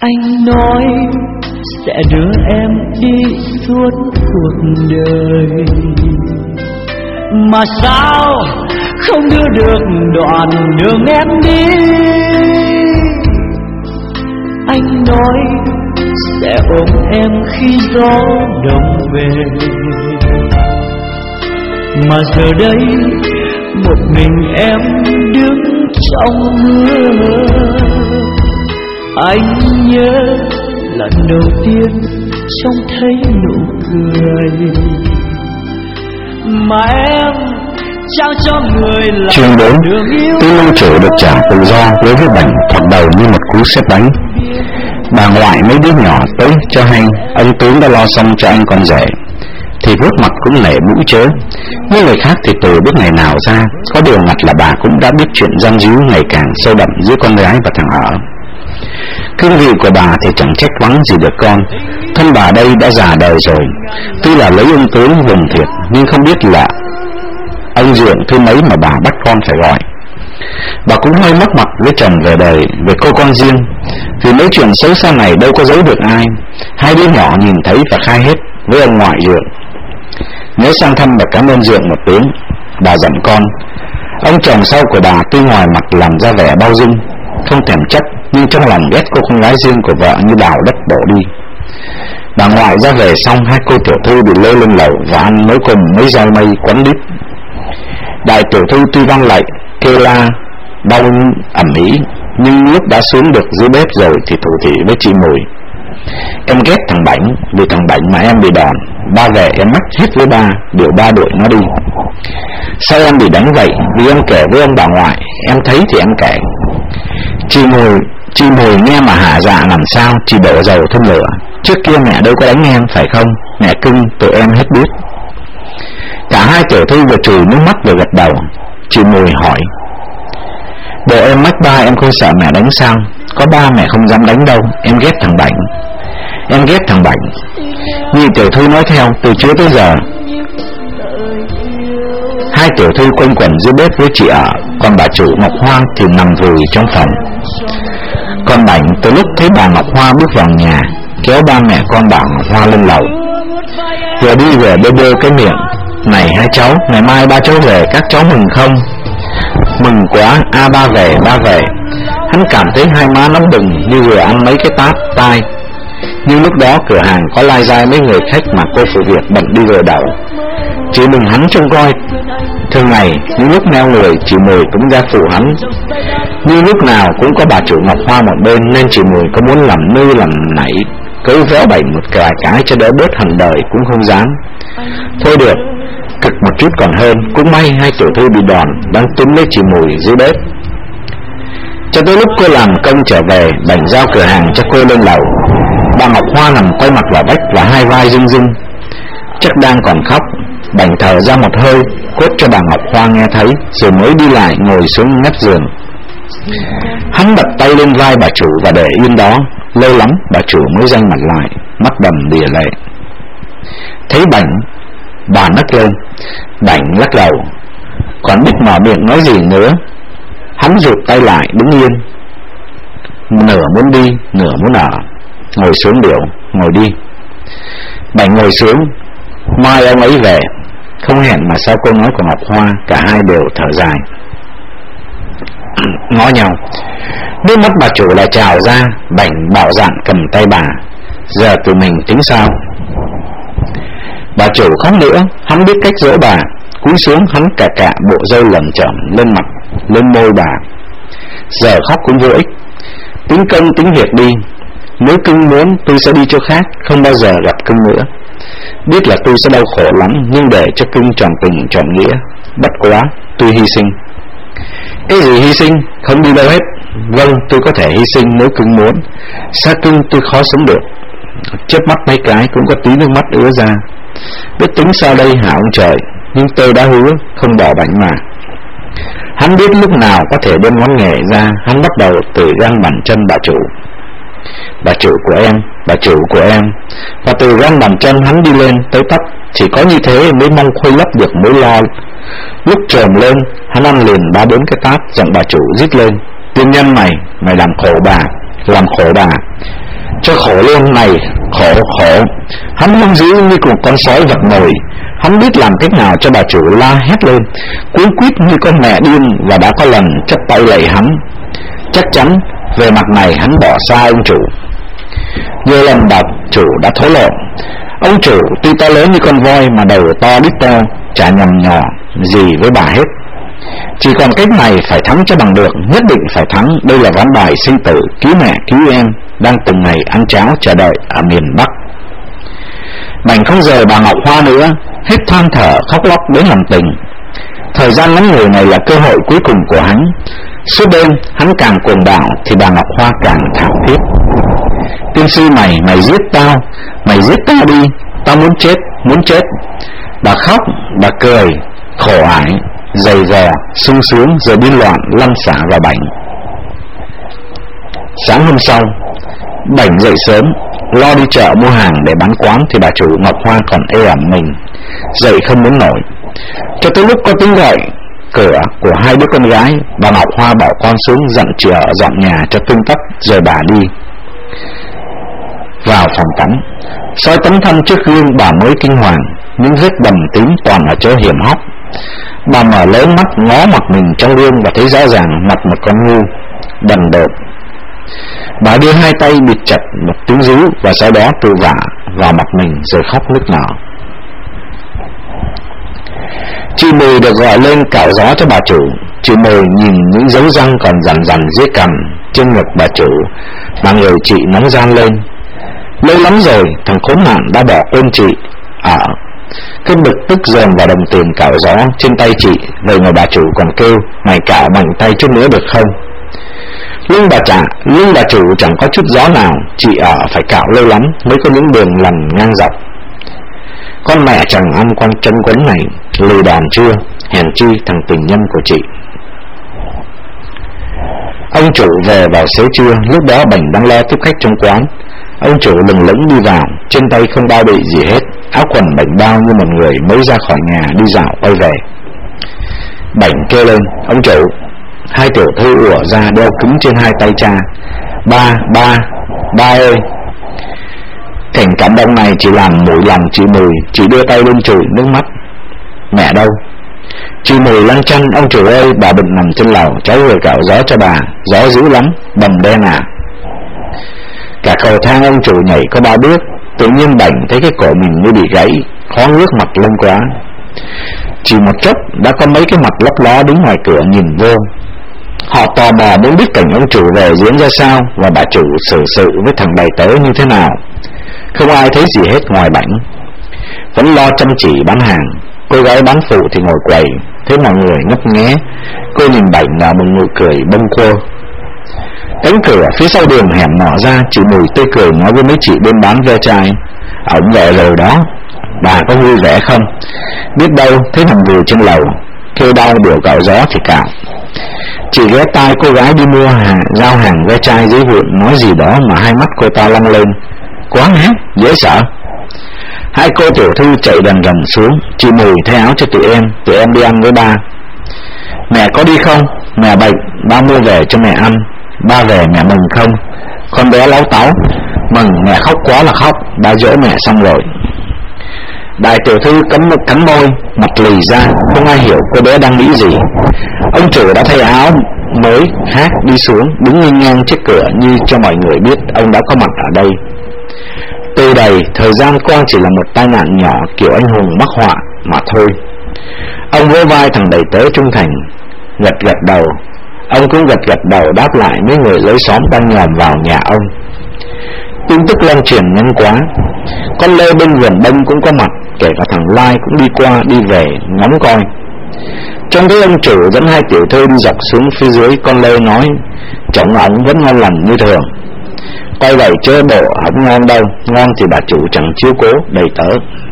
Anh nói sẽ đưa em đi suốt cuộc đời, mà sao không đưa được đoạn đường em đi. Anh nói sẽ ôm em khi gió đông về, mà giờ đây một mình em đứng trong mưa. Anh nhớ lần đầu tiên trông thấy nụ cười mà em trao cho người là Chương 4. Tư Lưu Chủ được trả tự do đối với Bảnh thoạt đầu như một cú sét đánh. Bà ngoại mấy đứa nhỏ tới cho hay ông tướng đã lo xong cho anh con rể, thì vuốt mặt cũng nể mũi chớ. Những người khác thì từ biết ngày nào ra, có điều mặt là bà cũng đã biết chuyện gian díu ngày càng sâu đậm giữa con gái và thằng ở. Cương vị của bà thì chẳng trách vắng gì được con, thân bà đây đã già đời rồi. Tuy là lấy ông tướng vùng thiệt, nhưng không biết là ông Dượng thứ mấy mà bà bắt con phải gọi. Bà cũng hơi mất mặt với chồng về đời, về cô con riêng, vì mấy chuyện xấu xa này đâu có giấu được ai. Hai đứa nhỏ nhìn thấy và khai hết với ông ngoại Dượng. Nhớ sang thăm và cảm ơn Dượng một tiếng, bà dặn con. Ông chồng sau của bà tuy ngoài mặt làm ra vẻ bao dung, không thèm chấp, nhưng trong lòng ghét cô con gái riêng của vợ như đào đất đổ đi. Bà ngoại ra về xong, hai cô tiểu thư bị lôi lên lầu và ăn mới cùng mấy rau mây quấn đít. Đại tiểu thư tuy vang lạy kêu la đau ẩm ĩ, nhưng lúc đã xuống được dưới bếp rồi thì thủ thỉ với chị Mùi. Em ghét thằng Bảnh, vì thằng Bảnh mà em bị đòn. Ba về em mách hết với ba, điều ba đuổi nó đi. Sao em bị đánh vậy? Vì em kể với ông bà ngoại, em thấy thì em kể. Chị Mùi nghe mà hả dạ làm sao, chị đổ dầu thêm lửa. Trước kia mẹ đâu có đánh em phải không? Mẹ cưng, tụi em hết biết. Cả hai tiểu thư vừa chùi nước mắt vừa gật đầu. Chị Mùi hỏi: Bộ em mách ba em không sợ mẹ đánh sao? Có ba mẹ không dám đánh đâu, em ghét thằng Bảnh. Em ghét thằng Bảnh. Như tiểu thư nói theo từ trước tới giờ. Hai tiểu thư quanh quẩn dưới bếp với chị ở, còn bà chủ Ngọc Hoa thì nằm vùi trong phòng. Còn Bảnh từ lúc thấy bà Ngọc Hoa bước vào nhà, kéo ba mẹ con bà Ngọc Hoa lên lầu, vừa đi vừa bơ bơ cái miệng: Này hai cháu, ngày mai ba cháu về, các cháu mừng không? Mừng quá, ba về, ba về. Hắn cảm thấy hai má nóng bừng như vừa ăn mấy cái tát tai. Nhưng lúc đó cửa hàng có lai dai mấy người khách mà cô phụ việc bận đi gội đầu. Chỉ mừng hắn trông coi. Thường ngày, những lúc neo người, chị Mùi cũng ra phụ hắn. Nhưng lúc nào cũng có bà chủ Ngọc Hoa một bên, nên chị Mùi có muốn làm nư làm nảy, cấu véo Bảnh một cái cho đỡ bớt hằn đời cũng không dám. Thôi được, cực một chút còn hơn. Cũng may hai tiểu thư bị đòn đang túm lấy chị Mùi dưới bếp. Cho tới lúc cô làm công trở về, Bảnh giao cửa hàng cho cô lên lầu. Bà Ngọc Hoa nằm quay mặt vào vách và hai vai rưng rưng, chắc đang còn khóc. Bảnh thở ra một hơi, quét cho bà Ngọc Hoa nghe thấy, rồi mới đi lại ngồi xuống mép giường. Hắn đặt tay lên vai bà chủ và để yên đó. Lâu lắm bà chủ mới ranh mặt lại, mắt đầm đìa lệ. Thấy Bảnh, bà nấc lên. Bảnh lắc đầu, còn biết mở miệng nói gì nữa. Hắn rụt tay lại đứng yên, nửa muốn đi nửa muốn ở. Ngồi xuống biểu, ngồi đi. Bảnh ngồi xuống. Mai ông ấy về. Không hẹn mà sau câu nói của Ngọc Hoa, cả hai đều thở dài, ngó nhau. Nước mắt bà chủ lại trào ra. Bảnh bạo dạn cầm tay bà: Giờ tụi mình tính sao? Bà chủ khóc nữa. Hắn biết cách dỗ bà. Cúi xuống hắn cả bộ râu lởm chởm lên mặt, lên môi bà. Giờ khóc cũng vô ích. Tính công tính việc đi. Nếu cưng muốn tôi sẽ đi chỗ khác, không bao giờ gặp cưng nữa. Biết là tôi sẽ đau khổ lắm, nhưng để cho cưng tròn tình tròn nghĩa. Bất quá tôi hy sinh. Cái gì hy sinh? Không đi đâu hết. Vâng, tôi có thể hy sinh nếu cưng muốn. Xa cưng tôi khó sống được. Chớp mắt mấy cái cũng có tí nước mắt ứa ra. Biết tính sao đây hả ông trời? Nhưng tôi đã hứa không bỏ Bảnh mà. Hắn biết lúc nào có thể đem ngón nghề ra. Hắn bắt đầu từ gang bàn chân bà chủ. Bà chủ của em, bà chủ của em. Và từ gang bàn chân hắn đi lên tới tóc. Chỉ có như thế mới mong khuây lấp được mối lo. Lúc trồm lên, hắn ăn liền 3-4 cái tát, giọng bà chủ rít lên: Tiên nhân mày làm khổ bà, làm khổ bà. Cho khổ luôn này, khổ. Hắn hung dữ như một con sói vật nồi. Hắn biết làm cách nào cho bà chủ la hét lên, cuống quýt như con mẹ điên, và đã có lần chắp tay lạy hắn. Chắc chắn về mặt này hắn bỏ xa ông chủ. Nhiều lần bà chủ đã thối lộ. Ông chủ tuy to lớn như con voi mà đầu to đít to, chả nhầm nhỏ gì với bà hết. Chỉ còn cách này phải thắng cho bằng được, nhất định phải thắng. Đây là ván bài sinh tử, cứu mẹ cứu em đang từng ngày ăn cháo chờ đợi ở miền Bắc. Bảnh không rời bà Ngọc Hoa nữa, hết than thở khóc lóc đến lòng tình. Thời gian ngắn ngủi này là cơ hội cuối cùng của hắn. Suốt đêm hắn càng cuồng bạo thì bà Ngọc Hoa càng thảm thiết. Tiên sư mày giết tao đi, tao muốn chết. Bà khóc, bà cười, khổ ải, dày dò, sung sướng rồi điên loạn lăn xả vào Bảnh. Sáng hôm sau, Bảnh dậy sớm, lo đi chợ mua hàng để bán quán thì bà chủ Ngọc Hoa còn ê ẩm mình, dậy không muốn nổi. Cho tới lúc có tiếng gọi cửa của hai đứa con gái, bà Ngọc Hoa bảo con xuống dặn chị ở dọn nhà cho tươm tất, rồi bà đi vào phòng tắm. Soi tấm thân trước gương bà mới kinh hoàng, những vết bầm tím toàn ở chỗ hiểm hóc. Bà mở lớn mắt ngó mặt mình trong gương và thấy rõ ràng mặt một con ngu đần độn. Bà đưa hai tay bịt chặt một tiếng rú và sau đó tự vả vào mặt mình rồi khóc nức nở. Chị Mùi được gọi lên cạo gió cho bà chủ. Chị Mùi nhìn những dấu răng còn rằn dưới cằm, trên ngực bà chủ, mà người chị nóng gian lên. Lâu lắm rồi thằng khốn nạn đã bỏ quên chị ở. Cái bực tức dồn vào đồng tiền cạo gió trên tay chị. Vậy mà bà chủ còn kêu mày cạo bằng tay chút nữa được không? Lưng bà chủ chẳng có chút gió nào. Chị ở phải cạo lâu lắm mới có những đường lằn ngang dọc. Con mẹ chẳng ăn con chân quấn này lì đòn chưa, hèn chi thằng tình nhân của chị. Ông chủ về vào xế trưa. Lúc đó Bảnh đang lo tiếp khách trong quán. Ông chủ lừng lững đi vào, trên tay không bao bị gì hết, áo quần bảnh bao như một người mới ra khỏi nhà đi dạo quay về. Bảnh kêu lên: ông chủ. Hai tiểu thư ùa ra đeo cứng trên hai tay cha: ba ơi. Cảnh cảm động này chỉ làm mũi lòng chị Mùi. Chị đưa tay lên chùi nước mắt. Mẹ đâu? Chị Mùi lăn chăn: ông chủ ơi, bà đừng nằm trên lầu, cháu vừa cạo gió cho bà, gió dữ lắm, bầm đen à. Cả cầu thang ông chủ nhảy có 3 bước, tự nhiên Bảnh thấy cái cổ mình như bị gãy, khó ngước mặt lên quá. Chỉ một chốc đã có mấy cái mặt lấp ló đứng ngoài cửa nhìn vô. Họ tò mò muốn biết cảnh ông chủ về diễn ra sao và bà chủ xử sự với thằng đầy tớ như thế nào. Không ai thấy gì hết ngoài Bảnh, vẫn lo chăm chỉ bán hàng. Cô gái bán phụ thì ngồi quầy, thấy mọi người ngấp nghé. Cô nhìn Bảnh là một nụ cười bâng quơ. Cánh cửa phía sau đường hẻm mở ra, chị Mùi tươi cười nói với mấy chị bên bán ve chai: ổng về rồi đó, bà có vui vẻ không? Biết đâu thấy thằng Vừa trên lầu kêu đau biểu cạo gió thì cạo. Chị ghé tai cô gái đi mua giao hàng ve chai dưới vườn nói gì đó mà hai mắt cô ta long lên: quá hả, dễ sợ. Hai cô tiểu thư chạy đần đần xuống. Chị Mùi thay áo cho tụi em đi ăn với ba. Mẹ có đi không? Mẹ bệnh, ba mua về cho mẹ ăn. Ba về mẹ mừng không? Con bé láu táu: mừng, mẹ khóc quá là khóc, ba dỗ mẹ xong rồi. Đại tiểu thư cắn môi, mặt lì ra, không ai hiểu cô bé đang nghĩ gì. Ông chủ đã thay áo mới hát đi xuống, đứng nghênh ngang trước cửa như cho mọi người biết ông đã có mặt ở đây. Từ đây thời gian qua chỉ là một tai nạn nhỏ kiểu anh hùng mắc họa mà thôi. Ông vỗ vai thằng đầy tớ trung thành, gật đầu. Ông cũng gật đầu đáp lại mấy người lối xóm đang nhòm vào nhà ông. Tin tức lan truyền nhanh quá, con Lê bên vườn bông cũng có mặt, kể cả thằng Lai cũng đi qua đi về ngắm coi. Trong thấy ông chủ dẫn hai tiểu thư đi dọc xuống phía dưới, con Lê nói: chồng ổng vẫn ngon lành như thường. Quay vậy chớ bộ ổng ngon đâu, ngon thì bà chủ chẳng chiếu cố đầy tớ.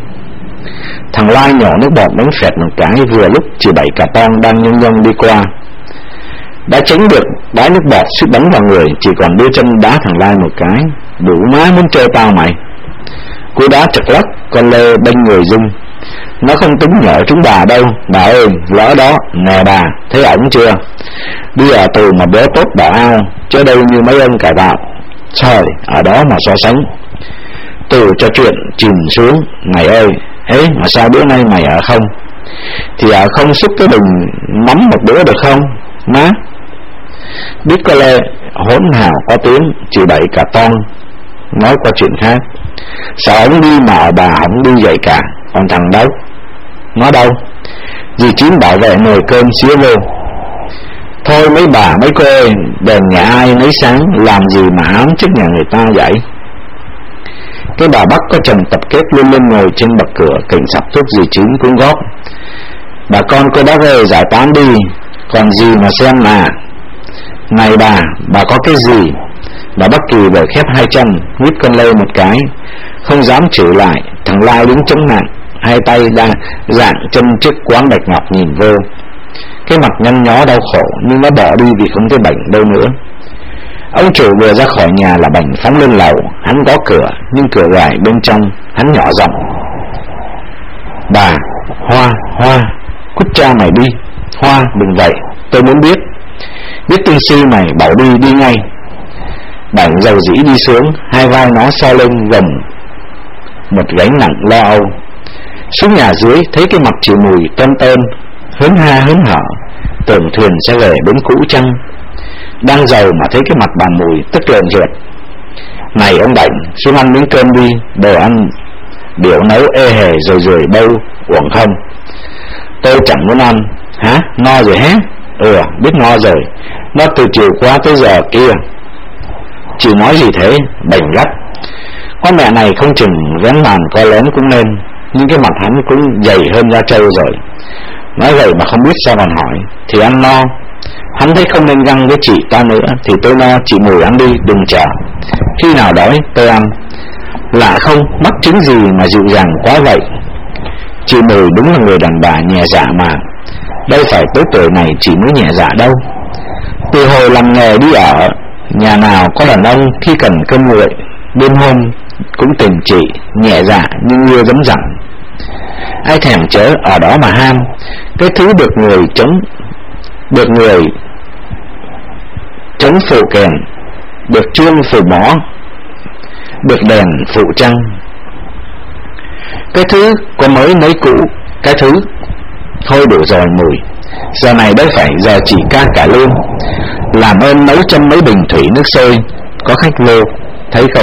Thằng Lai nhỏ nước bọt đánh phẹt một cái, vừa lúc chị Bảy cả Tong đang nhông đi qua, đã tránh được đá nước bọt suýt bắn vào người, chỉ còn đưa chân đá thằng Lai một cái: đủ má muốn chơi tao mày. Cú đá trật lắc, con Lê bênh người rung: nó không tính nhỡ chúng bà đâu, bà ơi, lỡ đó, nè bà, thấy ổng chưa? Đi ở tù mà đứa tốt bảo ao, chứ đâu như mấy ông cải tạo. Trời, ở đó mà so sánh. Từ cho chuyện chìm xuống. Mày ơi, ấy mà sao bữa nay mày ở không? Thì ở không xúc cái bình mắm một bữa được không má? Biết có lẽ hỗn hào có tiếng, chỉ đẩy cả ton. Nói qua chuyện khác. Sao ông đi mà ở bà ông đi vậy cả? Còn thằng đâu? Nó đâu? Dì Chín bảo vệ nồi cơm xía vô. Thôi mấy bà mấy cô ơi, đèn nhà ai nấy sáng, làm gì mà ám trước nhà người ta vậy? Cái bà Bắc có chồng tập kết luôn lên ngồi trên bậc cửa, cảnh sắp thuốc dì Chín cũng góp. Bà con cô bác ơi, giải tán đi, còn gì mà xem mà. Này bà có cái gì? Bà Bắc Kỳ bởi khép hai chân, nguyết con lê một cái, không dám chửi lại. Thằng Lai đứng chống nặng, hai tay đang dạng chân trước quán Bạch Ngọc nhìn vô. Cái mặt nhăn nhó đau khổ, nhưng nó bỏ đi vì không thấy bệnh đâu nữa. Ông chủ vừa ra khỏi nhà là Bảnh phóng lên lầu. Hắn có cửa, nhưng cửa gài bên trong. Hắn nhỏ giọng: Bà, Hoa, cút cha mày đi. Hoa, đừng vậy, tôi muốn biết. Biết tin si mày, bảo đi ngay. Bảnh dầu dĩ đi xuống, hai vai nó so lên gầm một gánh nặng lo âu. Xuống nhà dưới, thấy cái mặt chị Mùi tơn, hớn ha hớn hở, tưởng thuyền sẽ về bến cũ chăng. Đang giàu mà thấy cái mặt bà Mùi tức lợn ruột. Này ông Bảnh, xuống ăn miếng cơm đi, đồ ăn điệu nấu ê hề rồi đâu, uổng không? Tôi chẳng muốn ăn. Hả? No rồi hả? Biết no rồi. Nó từ chiều qua tới giờ kia. Chị nói gì thế? Bảnh gắt. Con mẹ này không chừng vén màn coi lén cũng nên, nhưng cái mặt hắn cũng dày hơn da trâu rồi. Nói vậy mà không biết sao còn hỏi. Thì ăn no. Hắn thấy không nên găng với chị ta nữa. Thì tôi no, chị Mùi ăn đi, đừng chờ. Khi nào đói tôi ăn. Lạ không, mắc chứng gì mà dịu dàng quá vậy. Chị Mùi đúng là người đàn bà nhẹ dạ mà. Đâu phải tới tuổi này chị mới nhẹ dạ đâu. Từ hồi làm nghề đi ở, nhà nào có đàn ông khi cần cơm nguội, đêm hôm cũng tình chị, nhẹ dạ nhưng như dấm dặn. Ai thèm chớ ở đó mà ham. Cái thứ được người chống phụ kèn, được chuông phụ mõ, được đèn phụ trăng. Cái thứ có mới mấy cũ, cái thứ thôi đủ rồi Mùi. Giờ này đâu phải giờ chỉ ca cả luôn. Làm ơn nấu châm mấy bình thủy nước sôi, có khách lêu, thấy không?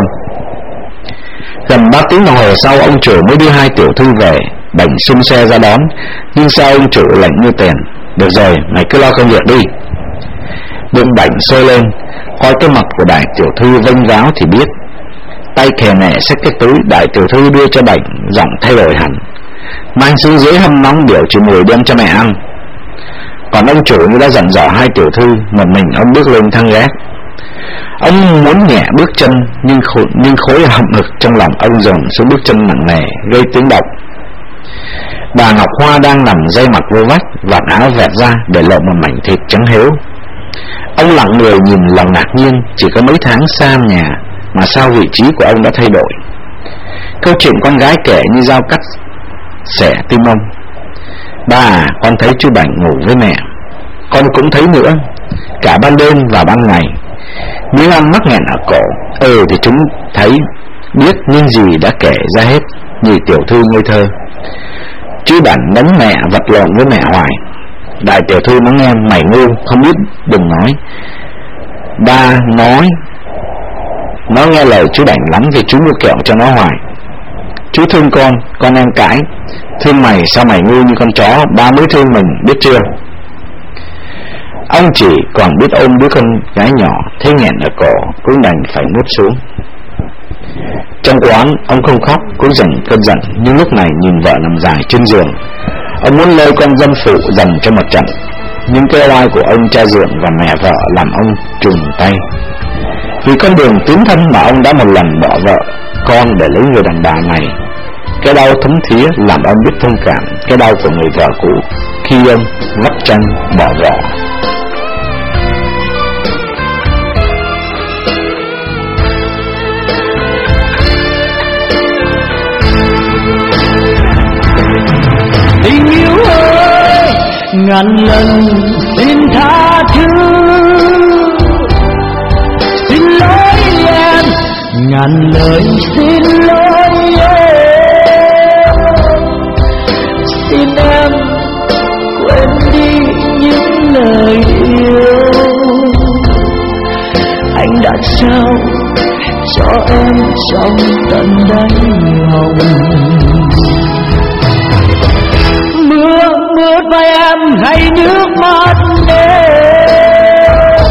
Gần 3 tiếng đồng hồ sau, ông chủ mới đưa hai tiểu thư về. Bảnh xung xe ra đón, nhưng sao ông chủ lạnh như tiền. Được rồi, mày cứ lo công việc đi. Bụng Bảnh sôi lên, coi cái mặt của đại tiểu thư vênh váo thì biết. Tay khè nẻ xách cái túi, đại tiểu thư đưa cho Bảnh, giọng thay đổi hẳn: Mang xuống dưới hâm nóng biểu chị Mùi đem cho mẹ ăn. Còn ông chủ như đã dặn dò hai tiểu thư, một mình ông bước lên thang gác. Ông muốn nhẹ bước chân, nhưng khối hậm hực trong lòng ông dồn xuống bước chân nặng nề, gây tiếng động. Bà Ngọc Hoa đang nằm dây mặt vô vách, vạt áo vẹt ra để lộ một mảnh thịt trắng héo. Ông lặng người nhìn lòng ngạc nhiên. Chỉ có mấy tháng xa nhà mà sao vị trí của ông đã thay đổi. Câu chuyện con gái kể như dao cắt xẻ tim ông. Ba à, con thấy chú Bảnh ngủ với mẹ. Con cũng thấy nữa, cả ban đêm và ban ngày. Miếng ăn mắc nghẹn ở cổ. Thì chúng thấy, biết nhưng gì đã kể ra hết. Nhị tiểu thư ngây thơ. Chú Bảnh đánh mẹ, vật lộn với mẹ hoài. Đại tiểu thư nó nghe: Mày ngu, không biết đừng nói. Ba nói. Nó nghe lời chú Bảnh lắm thì chú mua kẹo cho nó hoài. Chú thương con em cãi. Thương mày, sao mày ngu như con chó, ba mới thương mình, biết chưa? Ông chỉ còn biết ôm đứa con gái nhỏ, thấy nghẹn ở cổ, cũng đành phải nuốt xuống. Trong quán, ông không khóc, cũng dần cơn giận, nhưng lúc này nhìn vợ nằm dài trên giường, ông muốn lôi con dâm phụ dần cho một trận. Nhưng cái oai của ông cha dượng và mẹ vợ làm ông trùng tay. Vì con đường tiến thân mà ông đã một lần bỏ vợ con để lấy người đàn bà này. Cái đau thấm thía làm ông biết thông cảm cái đau của người vợ cũ khi ông vắt chân bỏ vợ. Tình yêu ơi, ngàn lần xin tha thứ, xin lỗi em ngàn lời xin lỗi xin em quên đi những lời yêu anh đã trao cho em trong tận đáy lòng. Mưa mưa vai em hay nước mắt đêm,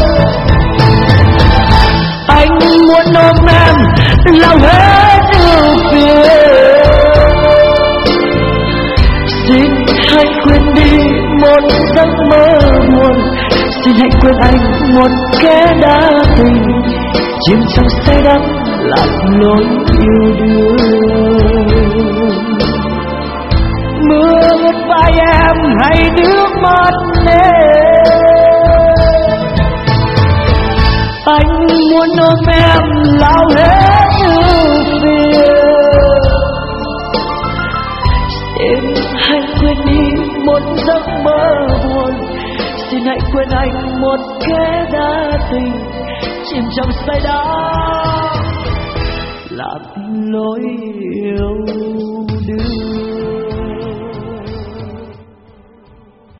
anh muốn ôm em lòng hết ưu phiền. Xin hãy quên đi một giấc mơ buồn, xin hãy quên anh một kẻ đã tình, chìm trong say đắm lạc lối yêu đương. Mưa ướt vai em hay nước mắt em, anh muốn ôm em lao hết ưu phiền. Xin hãy quên đi một giấc mơ buồn, xin hãy quên anh một kẻ đã tình, chìm trong say đắm lạc lối yêu.